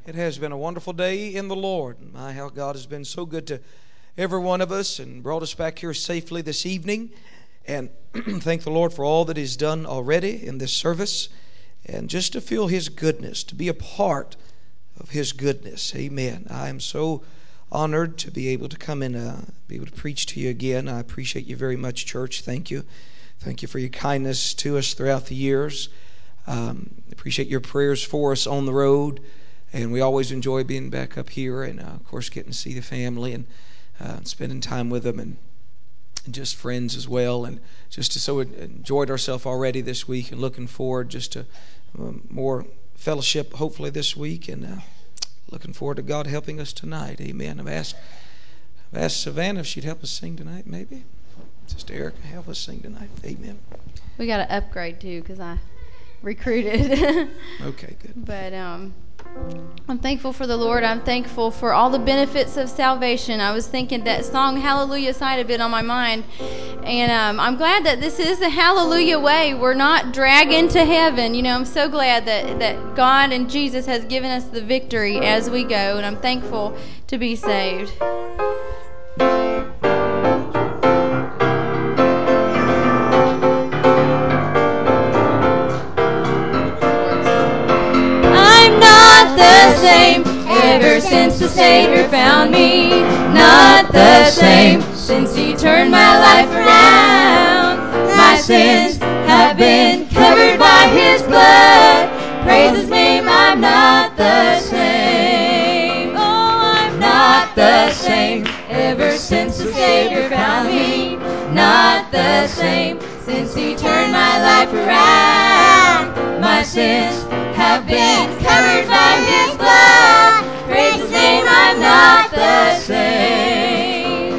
It has been a wonderful day in the Lord. My, how God has been so good to every one of us and brought us back here safely this evening. And thank the Lord for all that He's done already in this service. And just to feel His goodness, to be a part of His goodness. Amen. I am so honored to be able to come and be able to preach to you again. I appreciate you very much, church. Thank you. Thank you for your kindness to us throughout the years. Appreciate your prayers for us on the road. And we always enjoy being back up here and, of course, getting to see the family and spending time with them and just friends as well. And just to so enjoyed ourselves already this week and looking forward just to more fellowship hopefully this week and looking forward to God helping us tonight. Amen. I've asked Savannah if she'd help us sing tonight maybe. Sister Erica, help us sing tonight. Amen. We got to upgrade too because I recruited. Okay, good. But I'm thankful for the Lord. I'm thankful for all the benefits of salvation. I was thinking that song Hallelujah Side had been on my mind. And I'm glad that this is the Hallelujah way. We're not dragging to heaven. You know, I'm so glad that God and Jesus has given us the victory as we go. And I'm thankful to be saved. I'm not the same ever since the Savior found me. Not the same since He turned my life around. My sins have been covered by His blood. Praise His name, I'm not the same. Oh, I'm not the same ever since the Savior found me. Not the same since He turned my life around. My sins have been covered by His blood. Praise His name, I'm not the same.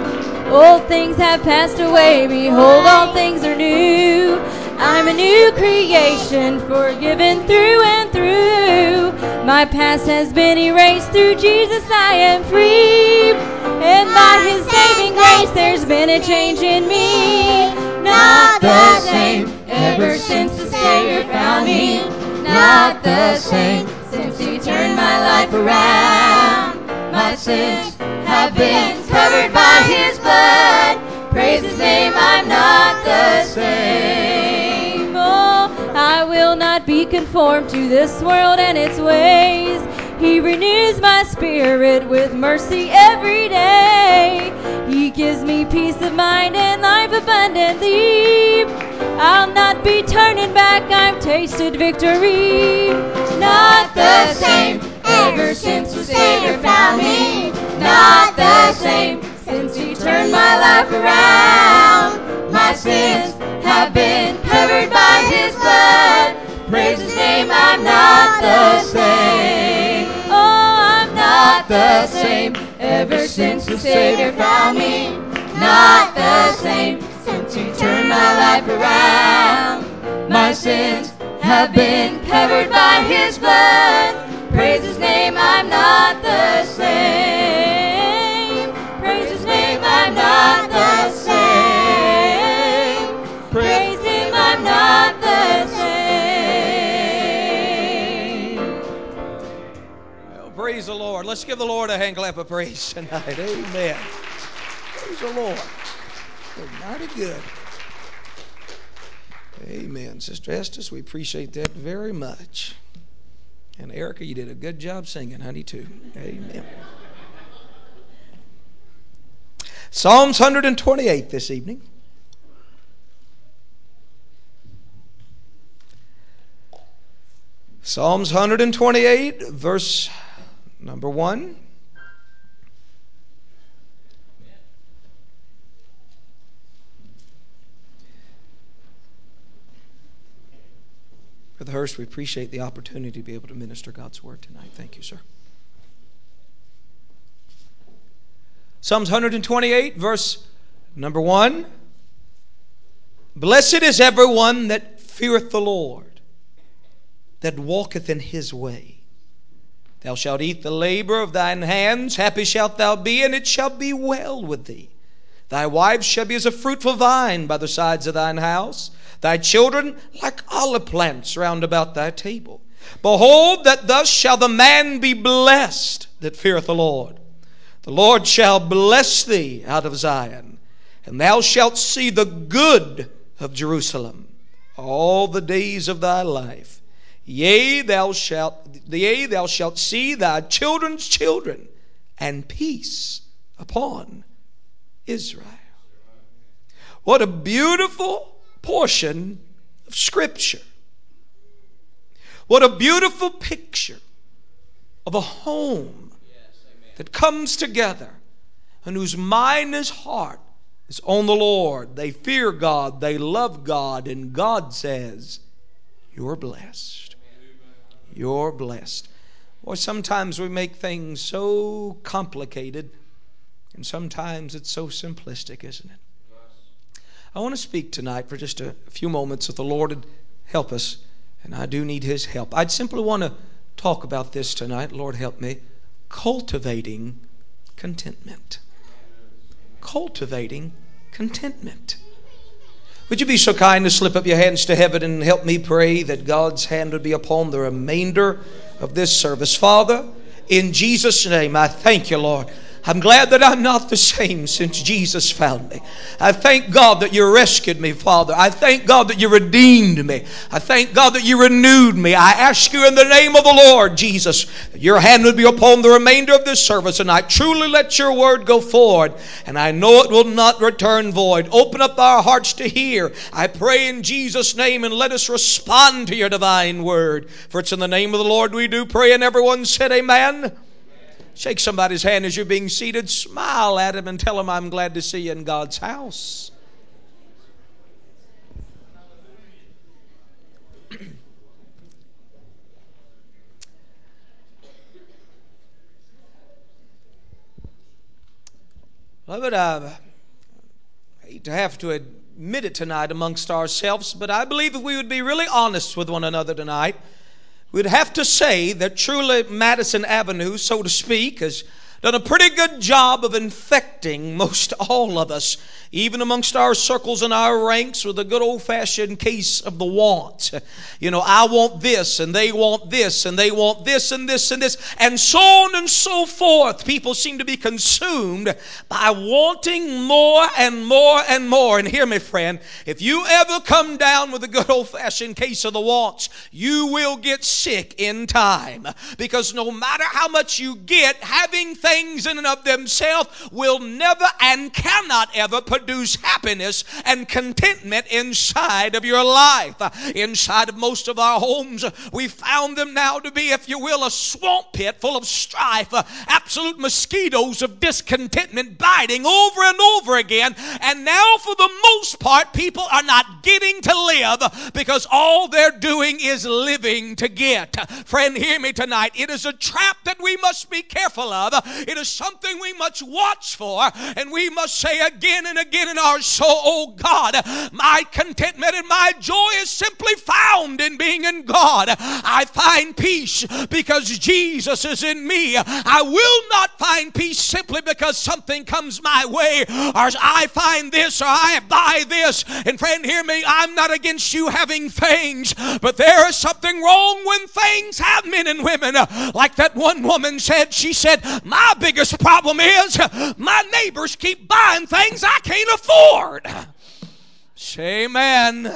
Old things have passed away, behold, all things are new. I'm a new creation, forgiven through and through. My past has been erased, through Jesus I am free. And by His saving grace there's been a change in me. Not the same ever since the Savior found me. Not the same since He turned my life around. My sins have been covered by His blood. Praise His name, I'm not the same. Oh, I will not be conformed to this world and its ways. He renews my spirit with mercy every day. He gives me peace of mind and life abundantly. I'll not be turning back, I've tasted victory. Not the same ever since the Savior found me. Not the same since He turned my life around. My sins have been covered by His blood. Praise His name, I'm not the same. Oh, I'm not the same ever since the Savior found me. Not the same since He turned my life around. My sins have been covered by His blood. Praise His name, I'm not the same. Praise His name, I'm not the same. Praise Him, I'm not the same. Well, praise the Lord. Let's give the Lord a hand clap of praise tonight. Amen. Praise the Lord. Mighty good. Amen. Sister Estes, we appreciate that very much. And Erica, you did a good job singing, honey, too. Amen. Psalms 128 this evening. Psalms 128, verse number 1. Brother Hurst, we appreciate the opportunity to be able to minister God's word tonight. Thank you, sir. Psalms 128, verse number 1. Blessed is everyone that feareth the Lord, that walketh in His way. Thou shalt eat the labor of thine hands. Happy shalt thou be, and it shall be well with thee. Thy wife shall be as a fruitful vine by the sides of thine house. Thy children like olive plants round about thy table. Behold, that thus shall the man be blessed that feareth the Lord. The Lord shall bless thee out of Zion, and thou shalt see the good of Jerusalem all the days of thy life. Yea, thou shalt see thy children's children, and peace upon Israel. What a beautiful portion of Scripture. What a beautiful picture of a home that comes together and whose mind and heart is on the Lord. They fear God, they love God, and God says, you're blessed. You're blessed. Boy, sometimes we make things so complicated, and sometimes it's so simplistic, isn't it? I want to speak tonight for just a few moments if the Lord would help us, and I do need His help. I'd simply want to talk about this tonight, Lord help me, cultivating contentment. Cultivating contentment. Would you be so kind to slip up your hands to heaven and help me pray that God's hand would be upon the remainder of this service. Father, in Jesus' name, I thank you, Lord. I'm glad that I'm not the same since Jesus found me. I thank God that you rescued me, Father. I thank God that you redeemed me. I thank God that you renewed me. I ask you in the name of the Lord Jesus, that your hand would be upon the remainder of this service, and I truly let your word go forward, and I know it will not return void. Open up our hearts to hear. I pray in Jesus' name, and let us respond to your divine word. For it's in the name of the Lord we do pray, and everyone said amen. Shake somebody's hand as you're being seated. Smile at him and tell him, I'm glad to see you in God's house. Beloved, I hate to have to admit it tonight amongst ourselves, but I believe if we would be really honest with one another tonight, we'd have to say that truly Madison Avenue, so to speak, has done a pretty good job of infecting most all of us, even amongst our circles and our ranks, with a good old-fashioned case of the want. You know, I want this, and they want this, and they want this, and this, and this, and so on and so forth. People seem to be consumed by wanting more and more and more. And hear me, friend, if you ever come down with a good old-fashioned case of the wants, you will get sick in time. Because no matter how much you get, having things in and of themselves will never and cannot ever produce happiness and contentment inside of your life. Inside of most of our homes, we found them now to be, if you will, a swamp pit full of strife, absolute mosquitoes of discontentment biting over and over again. And now, for the most part, people are not getting to live because all they're doing is living to get. Friend, hear me tonight. It is a trap that we must be careful of. It is something we must watch for, and we must say again and again in our soul, oh God, my contentment and my joy is simply found in being in God. I find peace because Jesus is in me. I will not find peace simply because something comes my way, or I find this, or I buy this. And friend, hear me, I'm not against you having things, but there is something wrong when things have men and women. Like that one woman said, she said, my biggest problem is my neighbors keep buying things I can't afford. Say amen.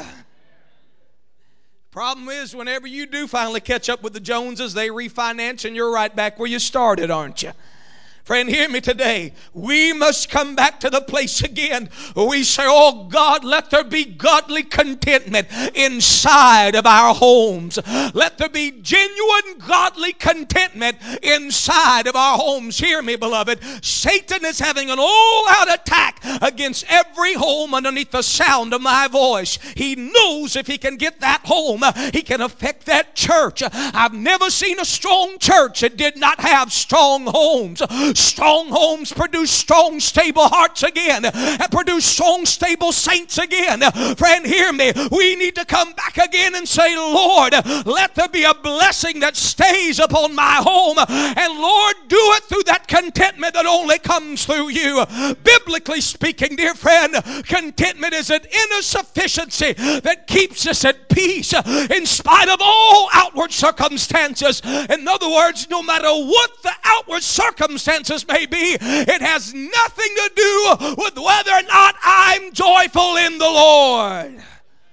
Problem is, whenever you do finally catch up with the Joneses, they refinance and you're right back where you started, aren't you? Friend, hear me today. We must come back to the place again where we say, oh God, let there be godly contentment inside of our homes. Let there be genuine godly contentment inside of our homes. Hear me, beloved. Satan is having an all-out attack against every home underneath the sound of my voice. He knows if he can get that home, he can affect that church. I've never seen a strong church that did not have strong homes. strong homes produce strong, stable hearts again, and produce strong, stable saints again. Friend, hear me. We need to come back again and say, Lord, let there be a blessing that stays upon my home. And Lord, do it through that contentment that only comes through you. Biblically speaking, dear friend, contentment is an inner sufficiency that keeps us at peace in spite of all outward circumstances. In other words, no matter what the outward circumstances may be, it has nothing to do with whether or not I'm joyful in the Lord.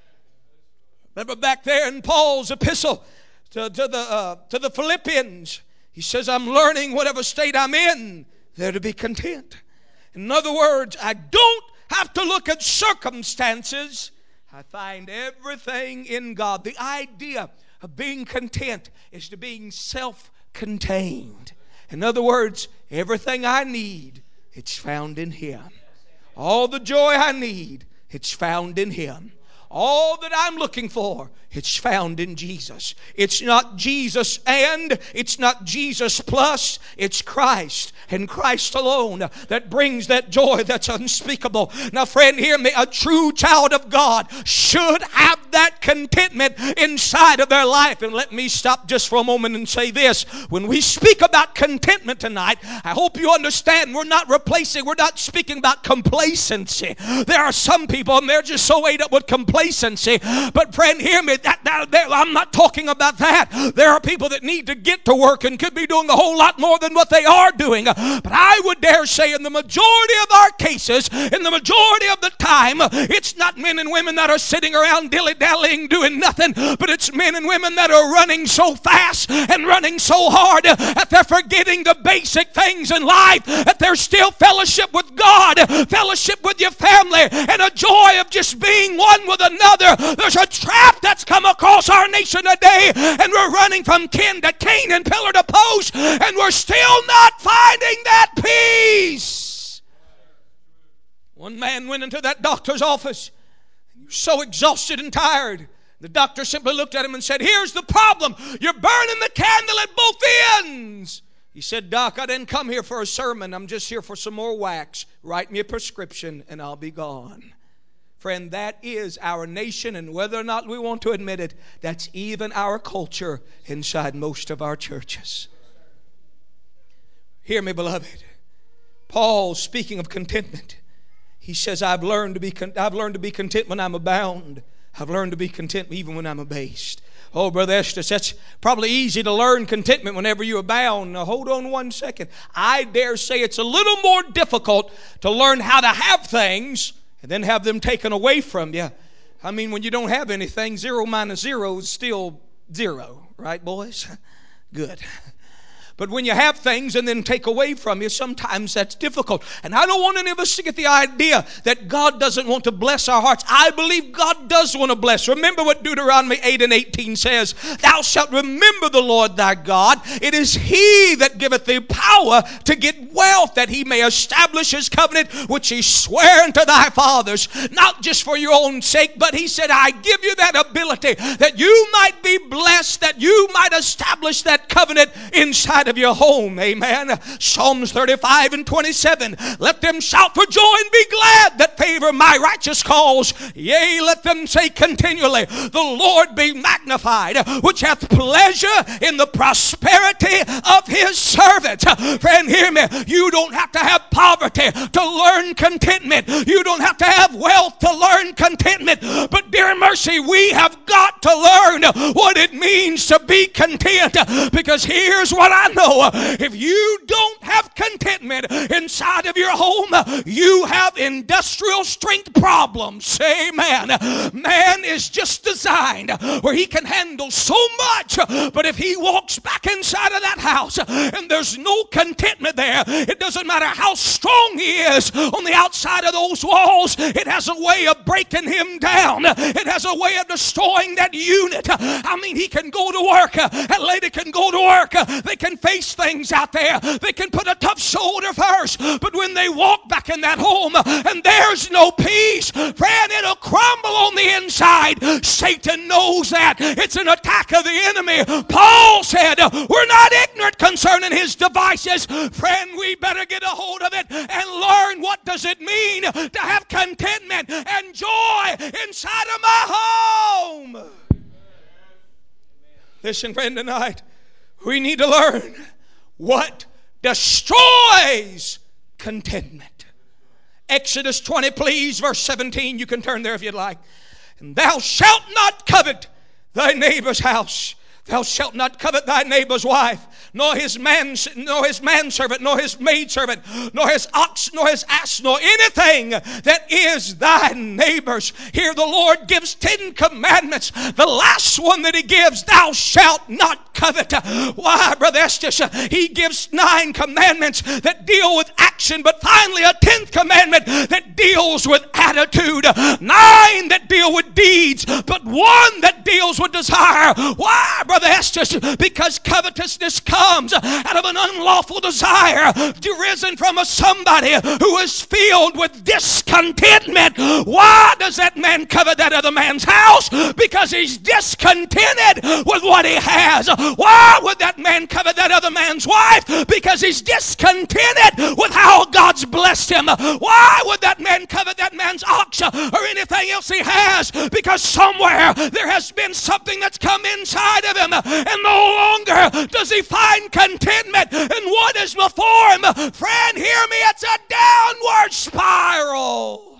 Remember back there in Paul's epistle to the Philippians, he says, I'm learning whatever state I'm in, there to be content. In other words, I don't have to look at circumstances. I find everything in God. The idea of being content is to being self-contained. In other words, everything I need, it's found in Him. All the joy I need, it's found in Him. All that I'm looking for, it's found in Jesus. It's not Jesus and, it's not Jesus plus, it's Christ and Christ alone that brings that joy that's unspeakable. Now friend, hear me. A true child of God should have that contentment inside of their life. And let me stop just for a moment and say this. When we speak about contentment tonight, I hope you understand we're not speaking about complacency. There are some people and they're just so ate up with complacency. But friend, hear me. I'm not talking about that. There are people that need to get to work and could be doing a whole lot more than what they are doing. But I would dare say in the majority of our cases, in the majority of the time, it's not men and women that are sitting around dilly-dallying doing nothing, but it's men and women that are running so fast and running so hard that they're forgetting the basic things in life, that there's still fellowship with God, fellowship with your family, and a joy of just being one with another. There's a trap that's come across our nation today, and we're running from kin to cane and pillar to post, and we're still not finding that peace. One man went into that doctor's office. He was so exhausted and tired. The doctor simply looked at him and said, here's the problem. You're burning the candle at both ends. He said, Doc, I didn't come here for a sermon. I'm just here for some more wax. Write me a prescription and I'll be gone. Friend, that is our nation, and whether or not we want to admit it, that's even our culture inside most of our churches. Hear me, beloved. Paul, speaking of contentment, he says, I've learned to be content when I'm abound. I've learned to be content even when I'm abased. Oh, Brother Estes, that's probably easy to learn contentment whenever you abound. Now, hold on one second. I dare say it's a little more difficult to learn how to have things and then have them taken away from you. I mean, when you don't have anything, 0 minus 0 is still 0. Right, boys? Good. But when you have things and then take away from you, sometimes that's difficult. And I don't want any of us to get the idea that God doesn't want to bless our hearts. I believe God does want to bless. Remember what Deuteronomy 8:18 says. Thou shalt remember the Lord thy God. It is He that giveth thee power to get wealth, that He may establish His covenant, which He sware unto thy fathers. Not just for your own sake, but He said, I give you that ability that you might be blessed, that you might establish that covenant inside of your home. Amen. Psalms 35:27. Let them shout for joy and be glad that favor my righteous cause. Yea, let them say continually, the Lord be magnified, which hath pleasure in the prosperity of His servants. Friend, hear me. You don't have to have poverty to learn contentment. You don't have to have wealth to learn contentment. But dear mercy, we have got to learn what it means to be content. Because here's what I know. If you don't have contentment inside of your home, you have industrial strength problems. Amen. Man is just designed where he can handle so much, but if he walks back inside of that house and there's no contentment there, it doesn't matter how strong he is on the outside of those walls, it has a way of breaking him down. It has a way of destroying that unit. I mean, he can go to work, that lady can go to work, they can face things out there, they can put a tough shoulder first, but when they walk back in that home and there's no peace, friend, it'll crumble on the inside. Satan knows that. It's an attack of the enemy. Paul said, we're not ignorant learned concerning his devices. Friend, we better get a hold of it and learn what does it mean to have contentment and joy inside of my home. Listen, friend, tonight we need to learn what destroys contentment. Exodus 20, please, verse 17. You can turn there if you'd like. And thou shalt not covet thy neighbor's house. Thou shalt not covet thy neighbor's wife, nor his manservant, nor his maidservant, nor his ox, nor his ass, nor anything that is thy neighbor's. Here the Lord gives 10 commandments. The last one that he gives, thou shalt not covet. Why, Brother Estes? He gives 9 commandments that deal with action, but finally a 10th commandment that deals with attitude. 9 that deal with deeds, but 1 that deals with desire. Why, Brother Estes? Because covetousness comes out of an unlawful desire risen from somebody who is filled with discontentment. Why does that man covet that other man's house? Because he's discontented with what he has. Why would that man covet that other man's wife? Because he's discontented with how God's blessed him. Why would that man covet that man's ox or anything else he has? Because somewhere there has been something that's come inside of him, and no longer does he find contentment in what is before him. Friend, hear me, it's a downward spiral.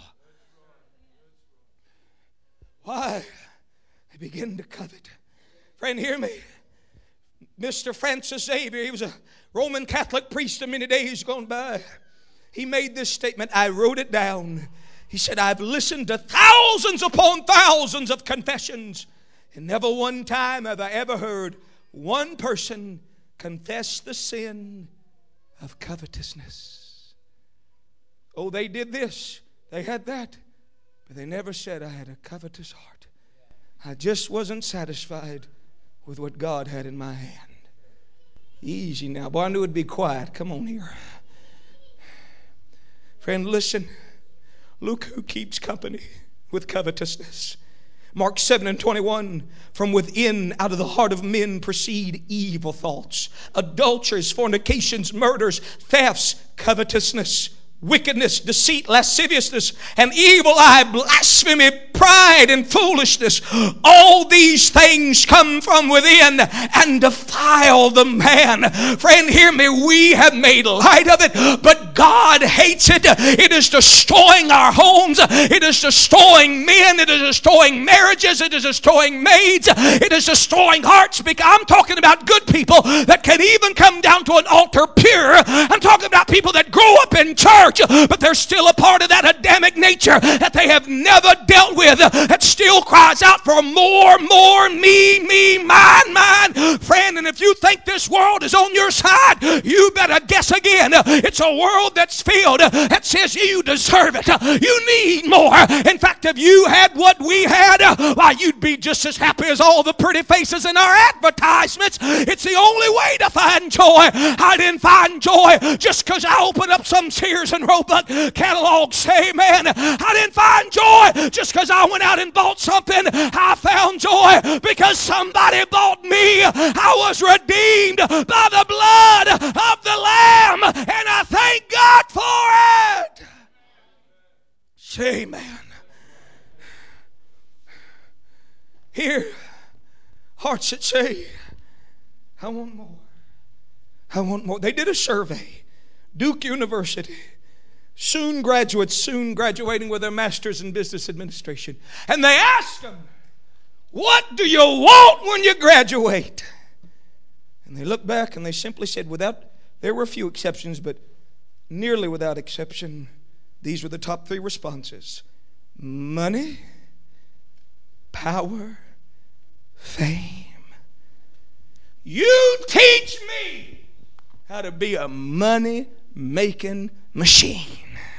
Why? They begin to covet. Friend, hear me. Mr. Francis Xavier, he was a Roman Catholic priest in many days gone by. He made this statement. I wrote it down. He said, I've listened to thousands upon thousands of confessions, and never one time have I ever heard one person confess the sin of covetousness. Oh, they did this, they had that, but they never said, I had a covetous heart. I just wasn't satisfied with what God had in my hand. Easy now. Boy, I knew it'd be quiet. Come on here. Friend, listen. Look who keeps company with covetousness. Mark 7:21, from within, out of the heart of men proceed evil thoughts, adulteries, fornications, murders, thefts, covetousness, wickedness, deceit, lasciviousness, and evil eye, blasphemy, pride, and foolishness. All these things come from within and defile the man. Friend, hear me. We have made light of it, but God hates it. It is destroying our homes. It is destroying men. It is destroying marriages. It is destroying maids. It is destroying hearts. Because I'm talking about good people that can even come down to an altar pure. I'm talking about people that grow up in church, but they're still a part of that Adamic nature that they have never dealt with, that still cries out for more, me, mine. Friend, and if you think this world is on your side, you better guess again. It's a world that's filled, that says you deserve it. You need more. In fact, if you had what we had, why, you'd be just as happy as all the pretty faces in our advertisements. It's the only way to find joy. I didn't find joy just because I opened up some Sears and Roebuck catalog. Say amen. I didn't find joy just because I went out and bought something. I found joy because somebody bought me. I was redeemed by the blood of the Lamb, and I thank God for it. Say amen. Here, hearts that say, I want more. I want more. They did a survey. Duke University. Soon graduating with their master's in business administration. And they asked them, what do you want when you graduate? And they looked back and they simply said, there were a few exceptions, but nearly without exception, these were the top 3 responses. Money, power, fame. You teach me how to be a money-making machine.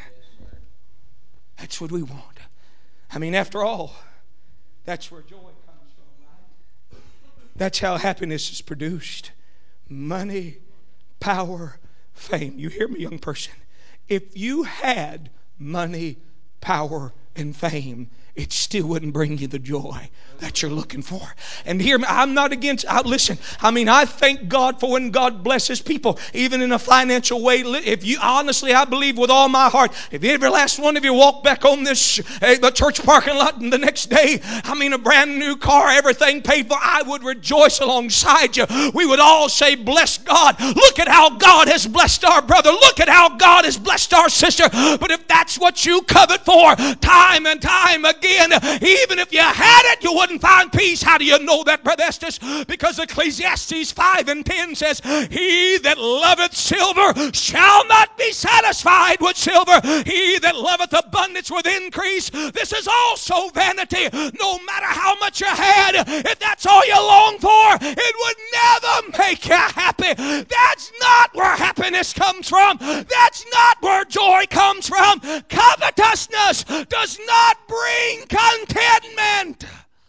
That's what we want. I mean, after all, that's where joy comes from, right? That's how happiness is produced. Money, power, fame. You hear me, young person? If you had money, power, and fame, it still wouldn't bring you the joy that you're looking for. And hear me, I'm not against, listen, I thank God for when God blesses people, even in a financial way. If you, honestly, I believe with all my heart, if every last one of you walk back on this the church parking lot the next day, a brand new car, everything paid for, I would rejoice alongside you. We would all say, bless God. Look at how God has blessed our brother. Look at how God has blessed our sister. But if that's what you covet for time and time again, even if you had it, you wouldn't find peace. How do you know that, Brother Estes? Because Ecclesiastes 5:10 says, he that loveth silver shall not be satisfied with silver. He that loveth abundance with increase. This is also vanity. No matter how much you had, if that's all you long for, it would never make you happy. That's not where happiness comes from. That's not where joy comes from. Covetousness does not bring contentment.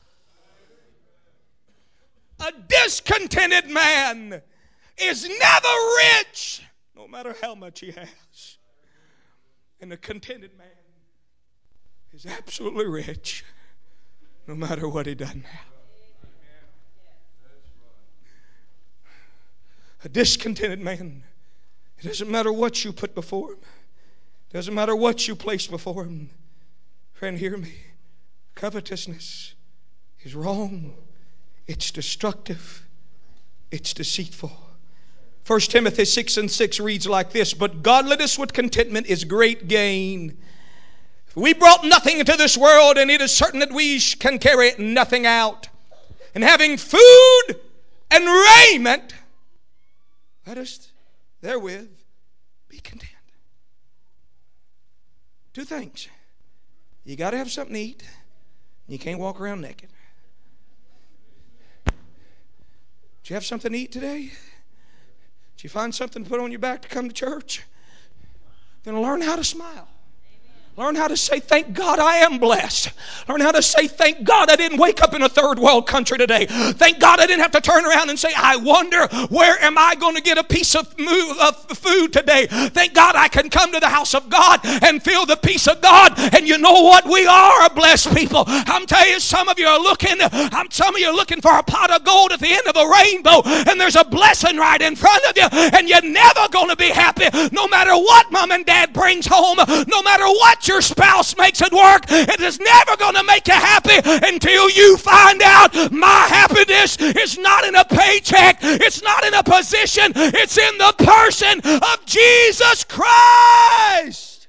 A discontented man is never rich, no matter how much he has. And a contented man is absolutely rich, no matter what he doesn't have. A discontented man, it doesn't matter what you put before him. It doesn't matter what you place before him. Friend, hear me. Covetousness is wrong. It's destructive. It's deceitful. 1 Timothy 6:6 reads like this, but godliness with contentment is great gain. We brought nothing into this world, and it is certain that we can carry nothing out. And having food and raiment, let us therewith be content. Two things. You got to have something to eat. You can't walk around naked. Did you have something to eat today? Did you find something to put on your back to come to church? Then learn how to smile. Learn how to say, thank God I am blessed. Learn how to say, thank God I didn't wake up in a third world country today. Thank God I didn't have to turn around and say, I wonder where am I going to get a piece of food today. Thank God I can come to the house of God and feel the peace of God. And you know what? We are a blessed people. I'm telling you, some of you are looking for a pot of gold at the end of a rainbow, and there's a blessing right in front of you, and you're never going to be happy no matter what mom and dad brings home, no matter what your spouse makes it work. It is never going to make you happy until you find out my happiness is not in a paycheck, it's not in a position, it's in the person of Jesus Christ.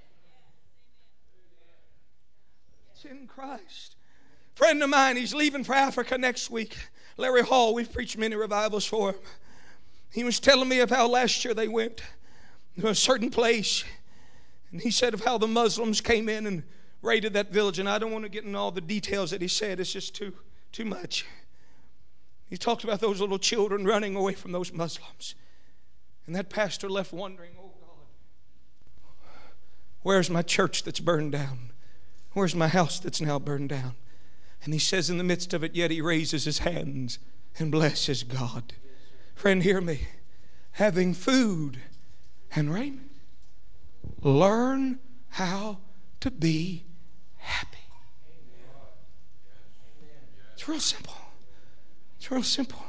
It's in Christ. Friend of mine, he's leaving for Africa next week. Larry Hall, we've preached many revivals for him. He was telling me of how last year they went to a certain place. And he said of how the Muslims came in and raided that village. And I don't want to get into all the details that he said. It's just too much. He talked about those little children running away from those Muslims. And that pastor left wondering, oh God, where's my church that's burned down? Where's my house that's now burned down? And he says in the midst of it, yet he raises his hands and blesses God. Friend, hear me. Having food and raiment. Learn how to be happy. It's real simple. It's real simple.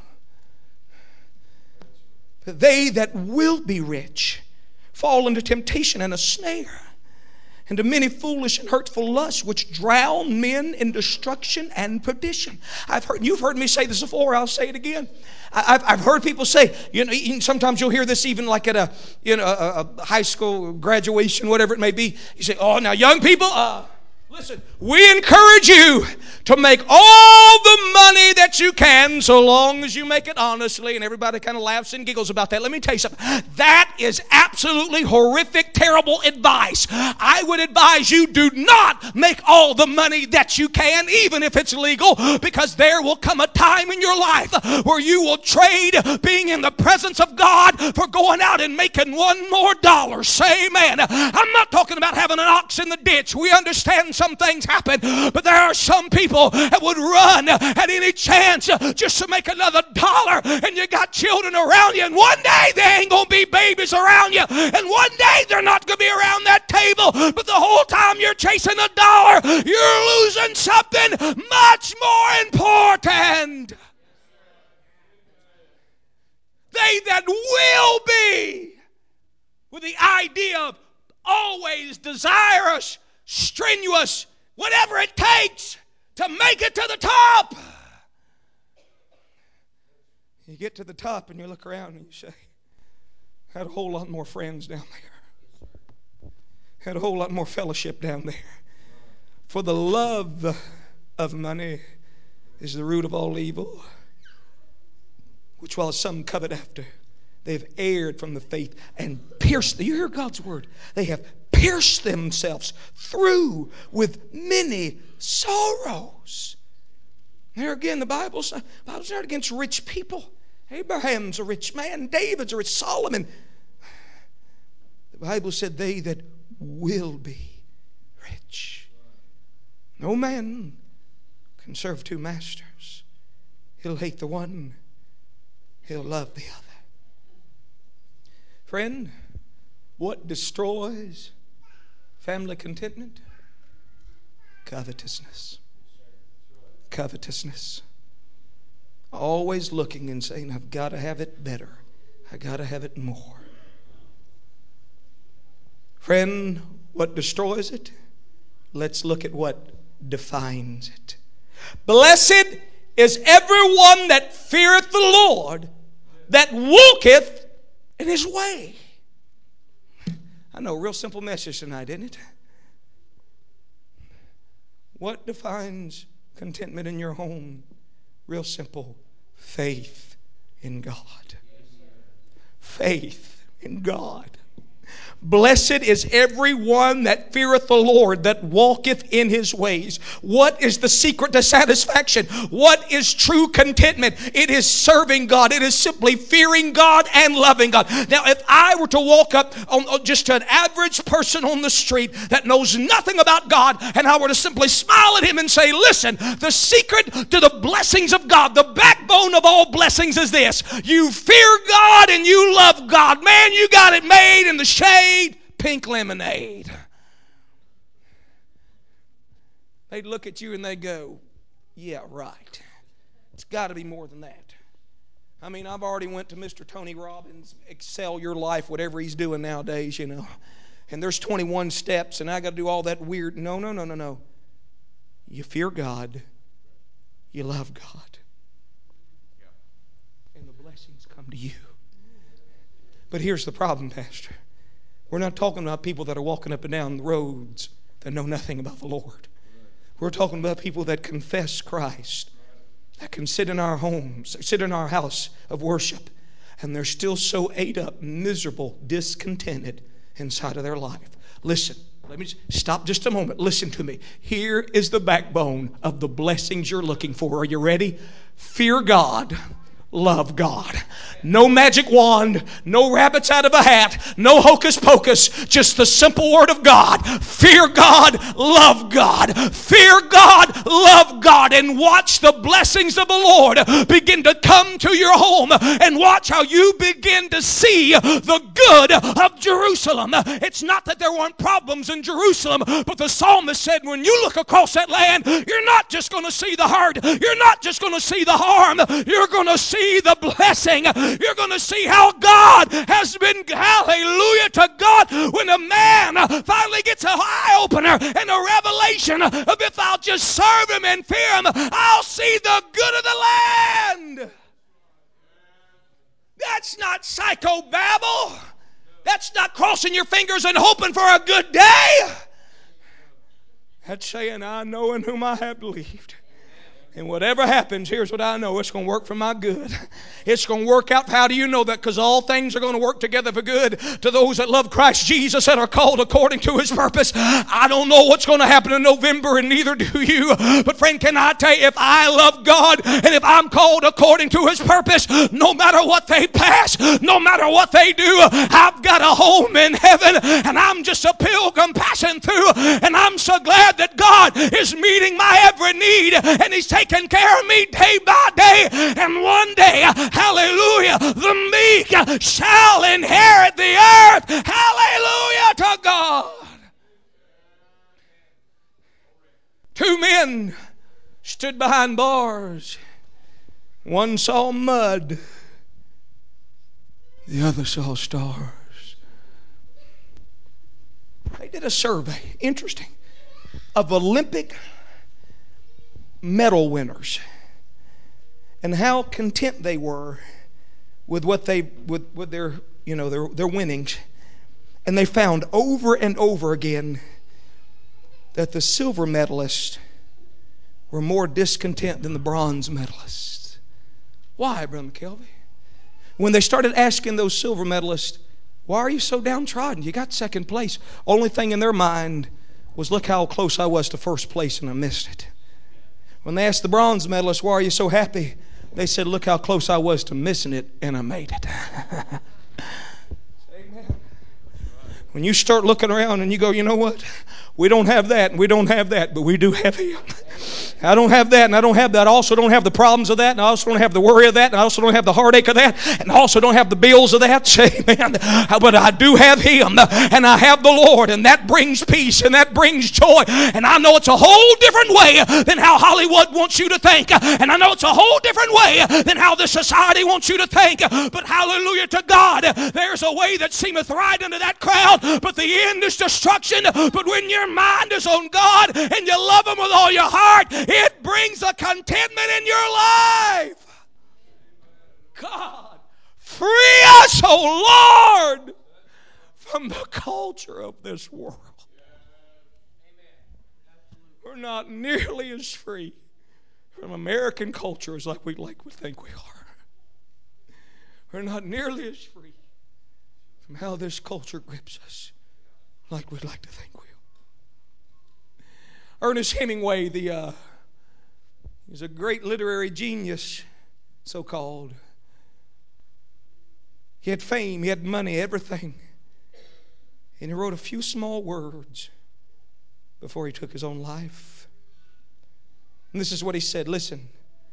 But they that will be rich fall into temptation and a snare, into many foolish and hurtful lusts, which drown men in destruction and perdition. You've heard me say this before. I'll say it again. I've heard people say, sometimes you'll hear this even like at a high school graduation, whatever it may be. You say, oh, now young people, listen, we encourage you to make all the money that you can, so long as you make it honestly. And everybody kind of laughs and giggles about that. Let me tell you something. That is absolutely horrific, terrible advice. I would advise you, do not make all the money that you can, even if it's legal, because there will come a time in your life where you will trade being in the presence of God for going out and making one more dollar. Say amen. I'm not talking about having an ox in the ditch. We understand some things happen, but there are some people that would run at any chance just to make another dollar. And you got children around you, and one day they ain't gonna be babies around you, and one day they're not going to be around that table, but the whole time you're chasing a dollar, you're losing something much more important. They that will be, with the idea of always desirous, strenuous, whatever it takes to make it to the top. You get to the top and you look around and you say, had a whole lot more friends down there. Had a whole lot more fellowship down there. For the love of money is the root of all evil, which while some covet after, they've erred from the faith and pierced. You hear God's word. They have pierced themselves through with many sorrows. There again, the Bible's not against rich people. Abraham's a rich man. David's a rich. Solomon. The Bible said they that will be rich. No man can serve two masters. He'll hate the one. He'll love the other. Friend, what destroys family contentment? Covetousness. Covetousness. Always looking and saying, I've got to have it better. I've got to have it more. Friend, what destroys it? Let's look at what defines it. Blessed is everyone that feareth the Lord, that walketh in His way. I know, real simple message tonight, isn't it? What defines contentment in your home? Real simple. Faith in God. Faith in God. Blessed is everyone that feareth the Lord, that walketh in His ways. What is the secret to satisfaction? What is true contentment? It is serving God. It is simply fearing God and loving God. Now, if I were to walk up on just to an average person on the street that knows nothing about God, and I were to simply smile at him and say, listen, the secret to the blessings of God, the backbone of all blessings is this: you fear God and you love God. Man, you got it made in the shade. Pink lemonade. They'd look at you and they go, yeah, right. It's got to be more than that. I mean, I've already went to Mr. Tony Robbins, Excel Your Life, whatever he's doing nowadays, you know. And there's 21 steps and I got to do all that weird. No. You fear God. You love God. And the blessings come to you. But here's the problem, Pastor. We're not talking about people that are walking up and down the roads that know nothing about the Lord. We're talking about people that confess Christ, that can sit in our homes, sit in our house of worship, and they're still so ate up, miserable, discontented inside of their life. Listen, let me stop just a moment. Listen to me. Here is the backbone of the blessings you're looking for. Are you ready? Fear God. Love God. No magic wand, no rabbits out of a hat, no hocus pocus, just the simple word of God. Fear God, love God. Fear God, love God, and watch the blessings of the Lord begin to come to your home, and watch how you begin to see the good of Jerusalem. It's not that there weren't problems in Jerusalem, but the psalmist said when you look across that land, you're not just going to see the hurt, you're not just going to see the harm, you're going to see the blessing. You're going to see how God has been, hallelujah to God, when a man finally gets an eye-opener and a revelation of if I'll just serve Him and fear Him, I'll see the good of the land. That's not psychobabble. That's not crossing your fingers and hoping for a good day. That's saying, I know in whom I have believed. And whatever happens, here's what I know. It's going to work for my good. It's going to work out. How do you know that? Because all things are going to work together for good to those that love Christ Jesus and are called according to His purpose. I don't know what's going to happen in November, and neither do you. But friend, can I tell you, if I love God and if I'm called according to His purpose, no matter what they pass, no matter what they do, I've got a home in heaven, and I'm just a pilgrim passing through, and I'm so glad that God is meeting my every need, and He's taking care of me day by day. And one day, hallelujah, the meek shall inherit the earth. Hallelujah to God. Two men stood behind bars. One saw mud. The other saw stars. They did a survey, interesting, of Olympic medal winners and how content they were with what with their their winnings. And they found over and over again that the silver medalists were more discontent than the bronze medalists. Why, Brother McKelvey? When they started asking those silver medalists, why are you so downtrodden? You got second place. Only thing in their mind was, look how close I was to first place and I missed it. When they asked the bronze medalists, why are you so happy? They said, look how close I was to missing it and I made it. Amen. When you start looking around and you go, you know what? We don't have that and we don't have that, but we do have Him. I don't have that and I don't have that. I also don't have the problems of that, and I also don't have the worry of that, and I also don't have the heartache of that, and I also don't have the bills of that. Amen. But I do have Him, and I have the Lord, and that brings peace and that brings joy. And I know it's a whole different way than how Hollywood wants you to think, and I know it's a whole different way than how the society wants you to think. But hallelujah to God, there's a way that seemeth right unto that crowd, but the end is destruction. But when your mind is on God and you love Him with all your heart, it brings a contentment in your life. God, free us, oh Lord, from the culture of this world. We're not nearly as free from American culture as we think we are. We're not nearly as free from how this culture grips us like we'd like to think we are. Ernest Hemingway, he's a great literary genius, so-called. He had fame, he had money, everything. And he wrote a few small words before he took his own life. And this is what he said. Listen.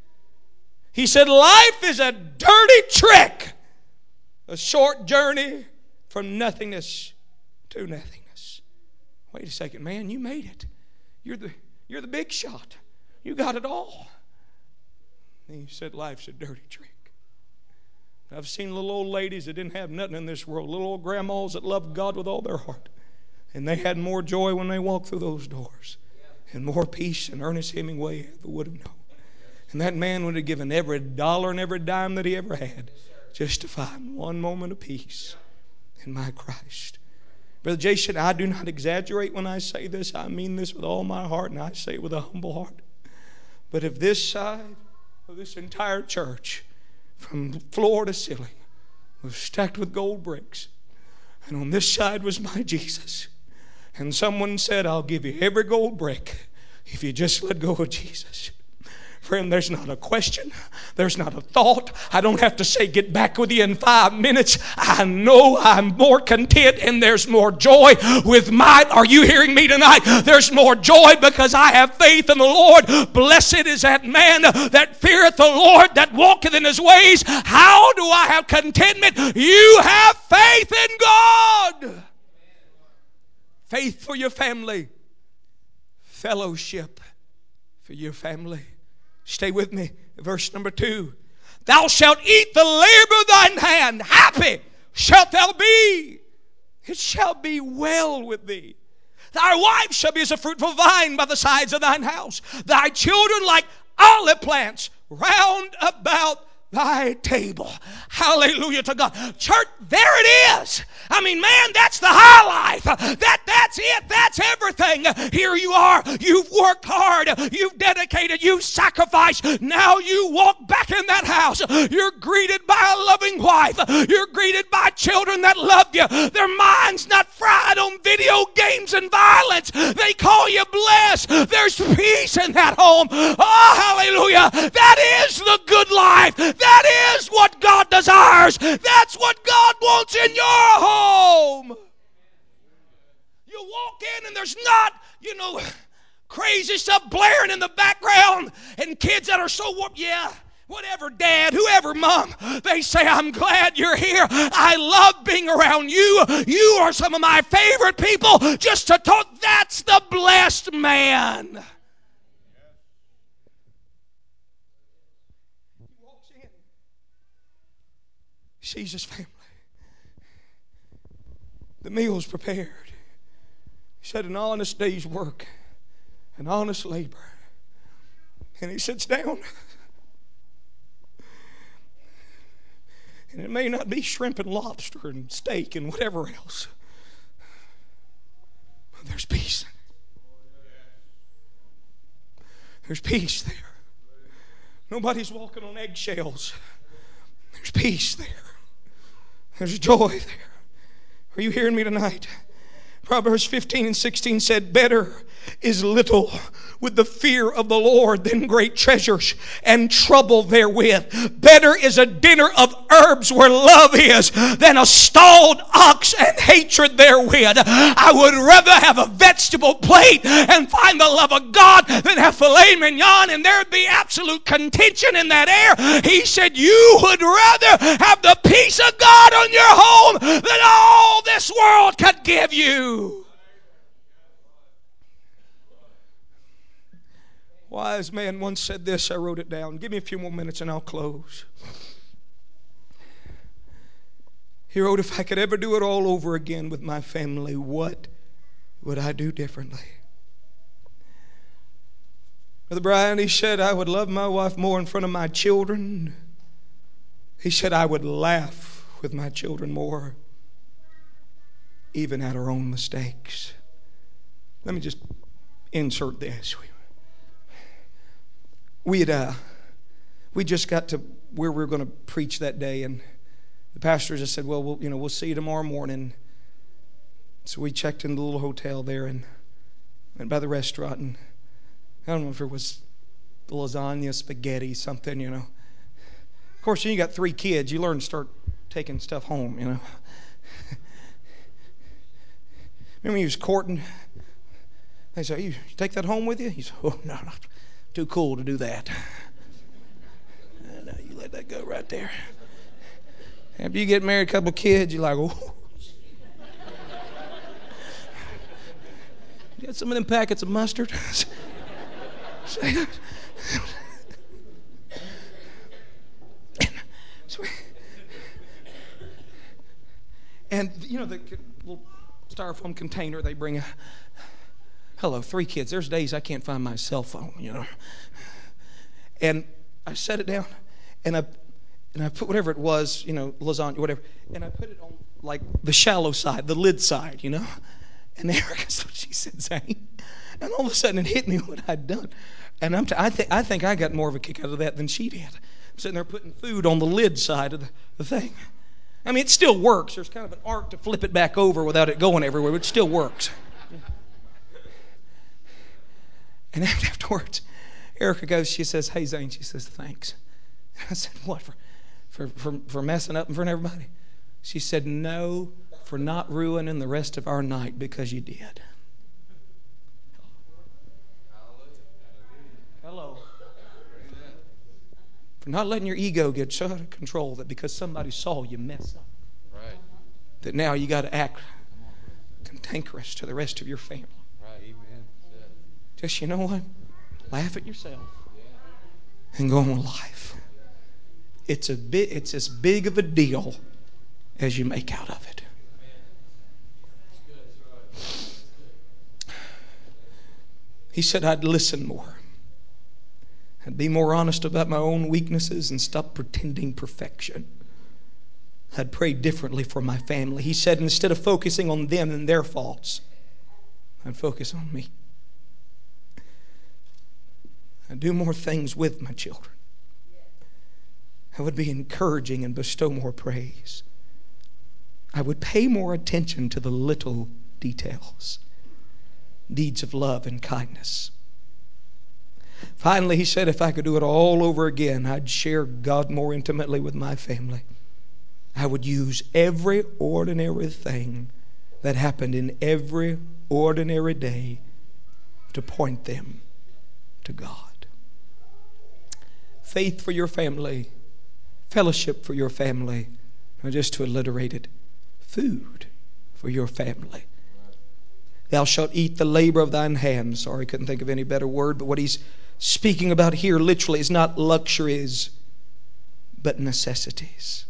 He said, life is a dirty trick. A short journey from nothingness to nothingness. Wait a second, man, you made it. You're the big shot. You got it all. And he said, life's a dirty trick. I've seen little old ladies that didn't have nothing in this world. Little old grandmas that loved God with all their heart. And they had more joy when they walked through those doors. And more peace than Ernest Hemingway ever would have known. And that man would have given every dollar and every dime that he ever had just to find one moment of peace in my Christ. Brother Jason, I do not exaggerate when I say this. I mean this with all my heart, and I say it with a humble heart. But if this side of this entire church, from floor to ceiling, was stacked with gold bricks, and on this side was my Jesus, and someone said, I'll give you every gold brick if you just let go of Jesus. Friend, there's not a question. There's not a thought. I don't have to say, get back with you in 5 minutes. I know I'm more content and there's more joy with are you hearing me tonight? There's more joy because I have faith in the Lord. Blessed is that man that feareth the Lord, that walketh in His ways. How do I have contentment? You have faith in God. Faith for your family. Fellowship for your family. Stay with me. Verse number 2. Thou shalt eat the labor of thine hand. Happy shalt thou be. It shall be well with thee. Thy wife shall be as a fruitful vine by the sides of thine house. Thy children like olive plants round about thy table. Hallelujah to God. Church, there it is. I mean, man, that's the high life. That's it. That's everything. Here you are. You've worked hard. You've dedicated. You've sacrificed. Now you walk back in that house. You're greeted by a loving wife. You're greeted by children that love you. Their mind's not fried on video games and violence. They call you blessed. There's peace in that home. Oh, hallelujah. That is the good life. That is what God desires. That's what God wants in your home. You walk in and there's not, crazy stuff blaring in the background and kids that are so warped. Yeah, Whatever dad, whoever mom, they say, I'm glad you're here. I love being around you. You are some of my favorite people just to talk. That's the blessed man. He walks in, sees his family. The meal's prepared. He said, an honest day's work, an honest labor. And he sits down. And it may not be shrimp and lobster and steak and whatever else. But there's peace. There's peace there. Nobody's walking on eggshells. There's peace there. There's joy there. Are you hearing me tonight? Proverbs 15 and 16 said, better is little with the fear of the Lord than great treasures and trouble therewith. Better is a dinner of herbs where love is than a stalled ox and hatred therewith. I would rather have a vegetable plate and find the love of God than have filet mignon and there'd be absolute contention in that air. He said you would rather have the peace of God on your home than all this world could give you. Wise man once said this. I wrote it down. Give me a few more minutes and I'll close. He wrote, if I could ever do it all over again with my family, what would I do differently? Brother Brian, he said, I would love my wife more in front of my children. He said, I would laugh with my children more, even at our own mistakes. Let me just insert this. We just got to where we were going to preach that day, and the pastor just said, well, we'll see you tomorrow morning. So we checked into the little hotel there and went by the restaurant, and I don't know if it was lasagna, spaghetti, something, Of course, you got 3 kids. You learn to start taking stuff home, Remember when he was courting? They said, you take that home with you? He said, oh, no, too cool to do that. No, you let that go right there. After you get married, a couple of kids, you're like, oh. You got some of them packets of mustard? And, the little styrofoam container they bring. Hello, 3 kids. There's days I can't find my cell phone, And I set it down, and I put whatever it was, lasagna, whatever, and I put it on, like, the shallow side, the lid side, And Erica, so she said, Zane. And all of a sudden it hit me what I'd done. And I think I got more of a kick out of that than she did. I'm sitting there putting food on the lid side of the thing. I mean, it still works. There's kind of an art to flip it back over without it going everywhere, but it still works. And afterwards, Erica goes, she says, hey, Zane, she says, thanks. I said, what, for messing up in front of everybody? She said, no, for not ruining the rest of our night because you did. Hello. For not letting your ego get so out of control that because somebody saw you mess up, right, that now you got to act cantankerous to the rest of your family. Right. Just, you know what? Laugh at yourself and go on with life. It's as big of a deal as you make out of it. He said I'd listen more. I'd be more honest about my own weaknesses and stop pretending perfection. I'd pray differently for my family. He said instead of focusing on them and their faults, I'd focus on me. I'd do more things with my children. I would be encouraging and bestow more praise. I would pay more attention to the little details, deeds of love and kindness. Finally, he said if I could do it all over again, I'd share God more intimately with my family. I would use every ordinary thing that happened in every ordinary day to point them to God. faith for your family, fellowship for your family, or just to alliterate it, food for your family. Thou shalt eat the labor of thine hands. Sorry, couldn't think of any better word, but what he's speaking about here literally is not luxuries, but necessities.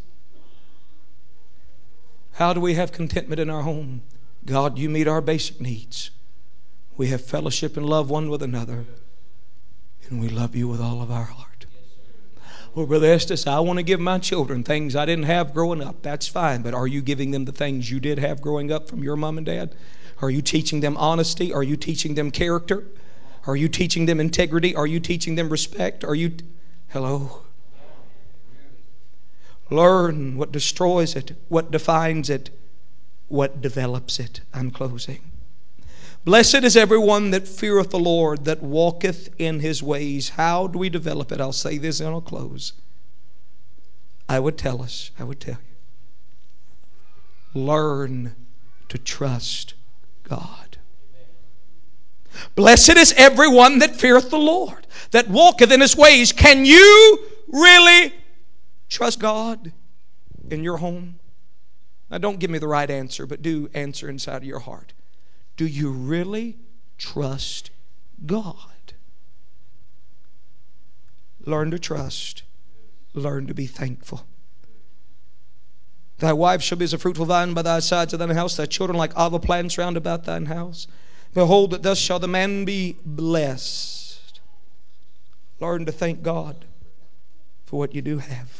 How do we have contentment in our home? God, you meet our basic needs. We have fellowship and love one with another, and we love you with all of our heart. Well, Brother Estes, I want to give my children things I didn't have growing up. That's fine, but are you giving them the things you did have growing up from your mom and dad? Are you teaching them honesty? Are you teaching them character? Are you teaching them integrity? Are you teaching them respect? Hello? Learn what destroys it, what defines it, what develops it. I'm closing. Blessed is everyone that feareth the Lord, that walketh in His ways. How do we develop it? I'll say this and I'll close. I would tell you. Learn to trust God. Blessed is everyone that feareth the Lord, that walketh in His ways. Can you really trust God in your home? Now, don't give me the right answer, but do answer inside of your heart. Do you really trust God? Learn to trust. Learn to be thankful. Thy wife shall be as a fruitful vine by thy sides of thine house, thy children like olive plants round about thine house. Behold, that thus shall the man be blessed. Learn to thank God for what you do have.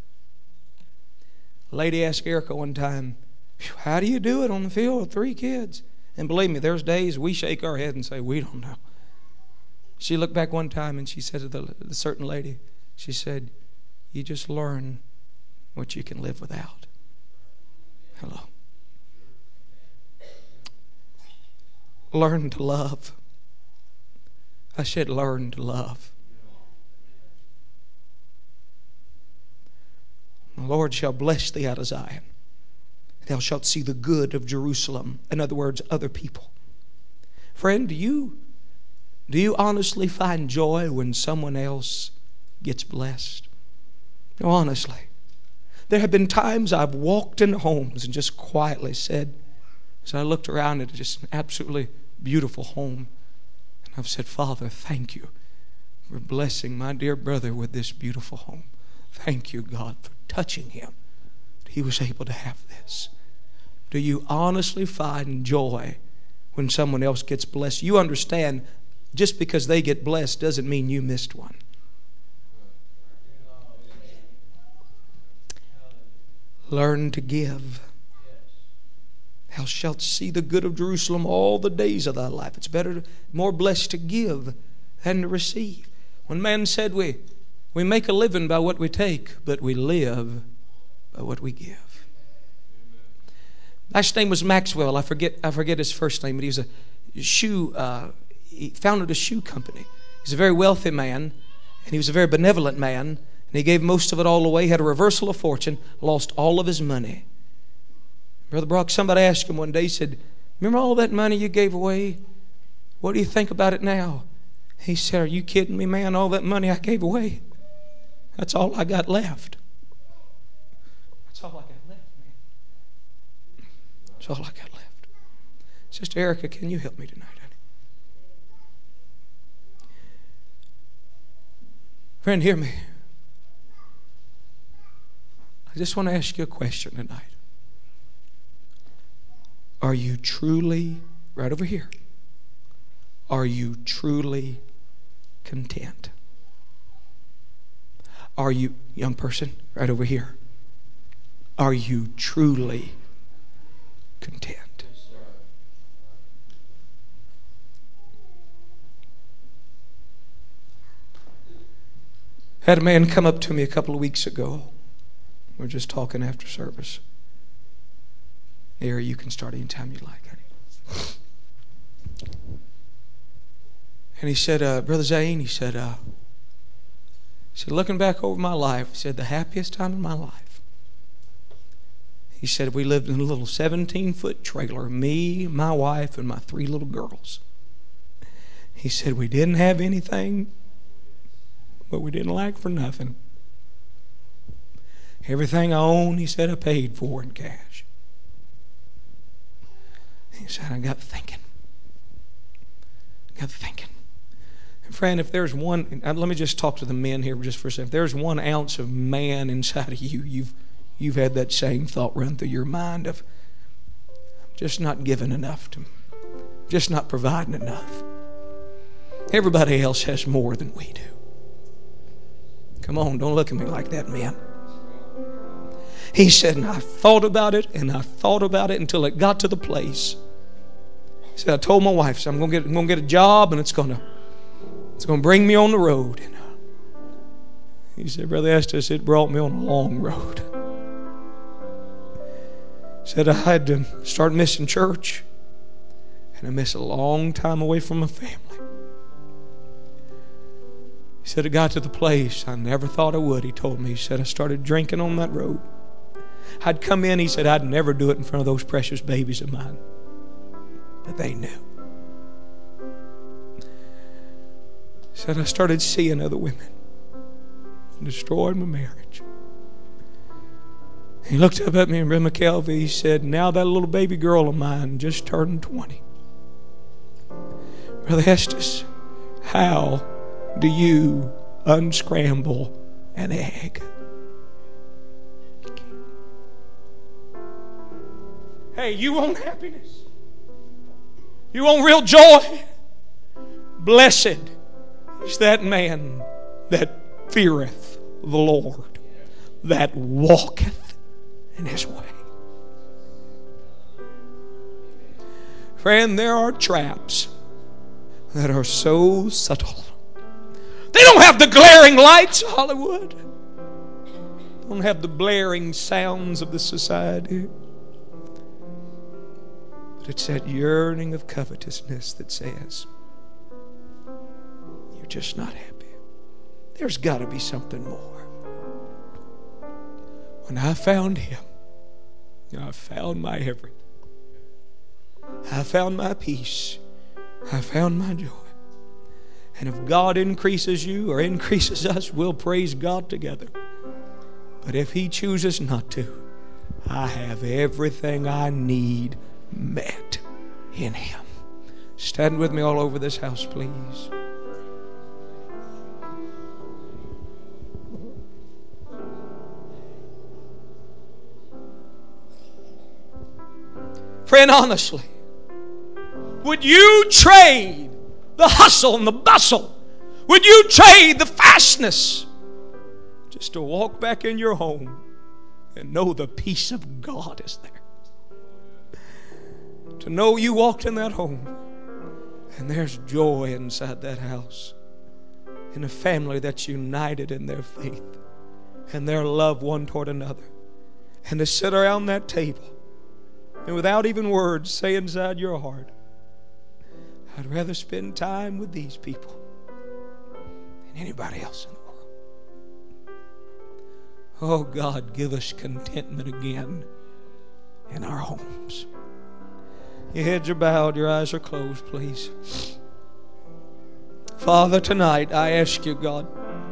A lady asked Erica one time, how do you do it on the field with 3 kids? And believe me, there's days we shake our head and say, we don't know. She looked back one time and she said to the certain lady, she said, you just learn what you can live without. Hello. Learn to love. I said learn to love. The Lord shall bless thee out of Zion. Thou shalt see the good of Jerusalem. In other words, other people. Friend, do you honestly find joy when someone else gets blessed? No, honestly. There have been times I've walked in homes and just quietly said, as I looked around at just an absolutely beautiful home, and I've said, Father, thank you for blessing my dear brother with this beautiful home. Thank you, God, for touching him. He was able to have this. Do you honestly find joy when someone else gets blessed? You understand, just because they get blessed doesn't mean you missed one. Learn to give. Thou shalt see the good of Jerusalem all the days of thy life. It's better, more blessed to give than to receive. One man said, we make a living by what we take, but we live by what we give. Last name was Maxwell. I forget his first name, but he was he founded a shoe company. He's a very wealthy man, and he was a very benevolent man, and he gave most of it all away, had a reversal of fortune, lost all of his money. Brother Brock, somebody asked him one day, he said, remember all that money you gave away? What do you think about it now? He said, are you kidding me, man? All that money I gave away, that's all I got left. That's all I got left, man. That's all I got left. Sister Erica, can you help me tonight, honey? Friend, hear me. I just want to ask you a question tonight. Are you truly, right over here, are you truly content? Are you, young person, right over here, are you truly content? Had a man come up to me a couple of weeks ago. We were just talking after service. Here, you can start anytime you like, honey. And he said, Brother Zane, he said, looking back over my life, he said, the happiest time in my life. He said, we lived in a little 17-foot trailer, me, my wife, and my 3 little girls. He said, we didn't have anything but we didn't lack for nothing. Everything I own, he said, I paid for in cash. He said, I got thinking. And friend, if there's one, let me just talk to the men here just for a second. If there's 1 ounce of man inside of you, you've had that same thought run through your mind of just not giving enough to, just not providing enough. Everybody else has more than we do. Come on, don't look at me like that, man. He said, and I thought about it, until it got to the place. He said, I told my wife, so I'm going to get a job, and it's going to bring me on the road. And he said, Brother Estes, it brought me on a long road. He said, I had to start missing church, and I missed a long time away from my family. He said, it got to the place I never thought I would. He told me, he said, I started drinking on that road. I'd come in, he said, I'd never do it in front of those precious babies of mine. But they knew. He said, I started seeing other women and destroyed my marriage. He looked up at me and Brother McKelvey, he said, now that little baby girl of mine just turned 20. Brother Estes, how do you unscramble an egg? Hey, you want happiness? You want real joy? Blessed is that man that feareth the Lord, that walketh in his way. Friend, there are traps that are so subtle. They don't have the glaring lights of Hollywood. They don't have the blaring sounds of the society. But it's that yearning of covetousness that says, you're just not happy. There's got to be something more. When I found Him, I found my everything. I found my peace. I found my joy. And if God increases you or increases us, we'll praise God together. But if He chooses not to, I have everything I need met in Him. Stand with me all over this house, please. Friend, honestly, would you trade the hustle and the bustle? Would you trade the fastness just to walk back in your home and know the peace of God is there? To know you walked in that home and there's joy inside that house, in a family that's united in their faith and their love one toward another, and to sit around that table and without even words say inside your heart, I'd rather spend time with these people than anybody else in the world. Oh God, give us contentment again in our homes. Your heads are bowed, your eyes are closed, please. Father, tonight I ask you, God,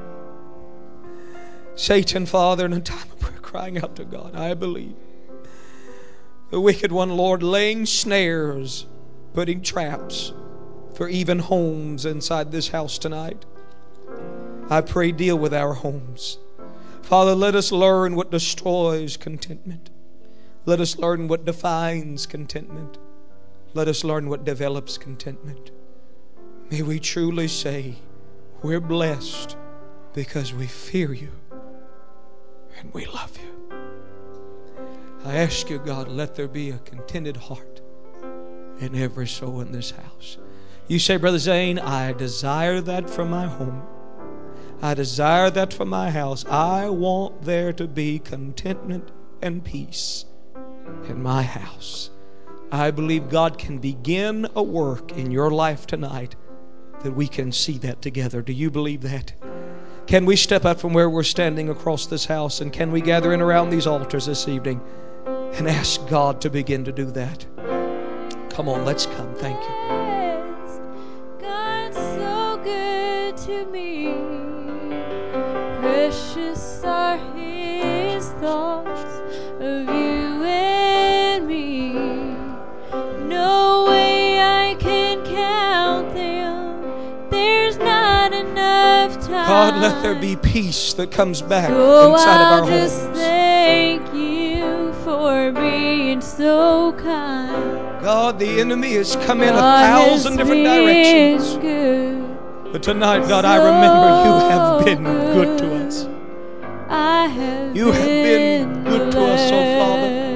Satan, Father, in a time of prayer, crying out to God, I believe the wicked one, Lord, laying snares, putting traps for even homes inside this house tonight. I pray, deal with our homes. Father, let us learn what destroys contentment. Let us learn what defines contentment. Let us learn what develops contentment. May we truly say we're blessed because we fear you and we love you. I ask you, God, let there be a contented heart in every soul in this house. You say, Brother Zane, I desire that for my home. I desire that for my house. I want there to be contentment and peace in my house. I believe God can begin a work in your life tonight that we can see that together. Do you believe that? Can we step up from where we're standing across this house, and can we gather in around these altars this evening and ask God to begin to do that? Come on, let's come. Thank you. God's so good to me. precious are His thoughts of you and me. No way I can count them. There's not enough time. God, let there be peace that comes back So inside of I'll our just homes. thank you for being so kind. God, the enemy has come in God 1,000 has different been directions. good. But tonight, God, I remember you have been good to us. I have You have been good to us, oh Father.